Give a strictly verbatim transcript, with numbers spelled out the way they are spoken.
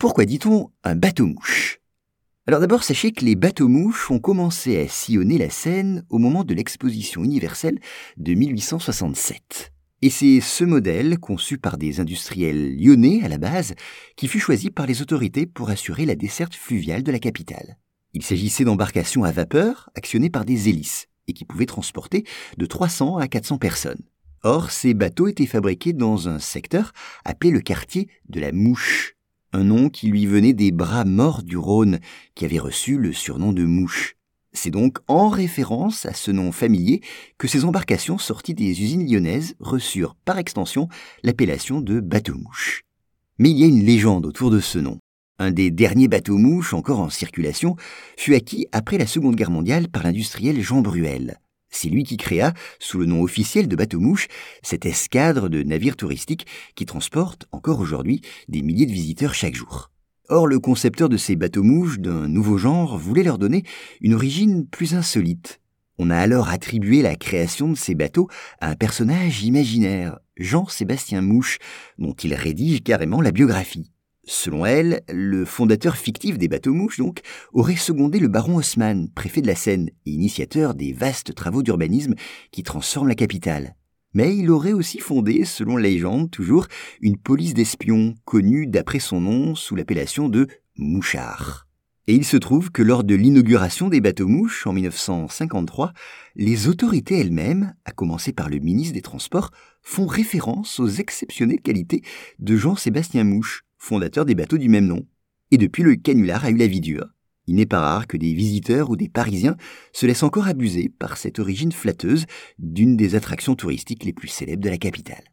Pourquoi dit-on un bateau-mouche? Alors d'abord, sachez que les bateaux-mouches ont commencé à sillonner la Seine au moment de l'exposition universelle de mille huit cent soixante-sept. Et c'est ce modèle, conçu par des industriels lyonnais à la base, qui fut choisi par les autorités pour assurer la desserte fluviale de la capitale. Il s'agissait d'embarcations à vapeur actionnées par des hélices et qui pouvaient transporter de trois cents à quatre cents personnes. Or, ces bateaux étaient fabriqués dans un secteur appelé le quartier de la Mouche, un nom qui lui venait des bras morts du Rhône, qui avait reçu le surnom de Mouche. C'est donc en référence à ce nom familier que ces embarcations sorties des usines lyonnaises reçurent par extension l'appellation de bateau-mouche. Mais il y a une légende autour de ce nom. Un des derniers bateaux-mouches encore en circulation fut acquis après la Seconde Guerre mondiale par l'industriel Jean Bruel. C'est lui qui créa, sous le nom officiel de bateau-mouche, cette escadre de navires touristiques qui transportent encore aujourd'hui des milliers de visiteurs chaque jour. Or, le concepteur de ces bateaux-mouches d'un nouveau genre voulait leur donner une origine plus insolite. On a alors attribué la création de ces bateaux à un personnage imaginaire, Jean-Sébastien Mouche, dont il rédige carrément la biographie. Selon elle, le fondateur fictif des bateaux-mouches, donc, aurait secondé le baron Haussmann, préfet de la Seine et initiateur des vastes travaux d'urbanisme qui transforment la capitale. Mais il aurait aussi fondé, selon la légende toujours, une police d'espions connue d'après son nom sous l'appellation de Mouchard. Et il se trouve que lors de l'inauguration des bateaux-mouches en mille neuf cent cinquante-trois, les autorités elles-mêmes, à commencer par le ministre des Transports, font référence aux exceptionnelles qualités de Jean-Sébastien Mouche, fondateur des bateaux du même nom. Et depuis, le canular a eu la vie dure. Il n'est pas rare que des visiteurs ou des Parisiens se laissent encore abuser par cette origine flatteuse d'une des attractions touristiques les plus célèbres de la capitale.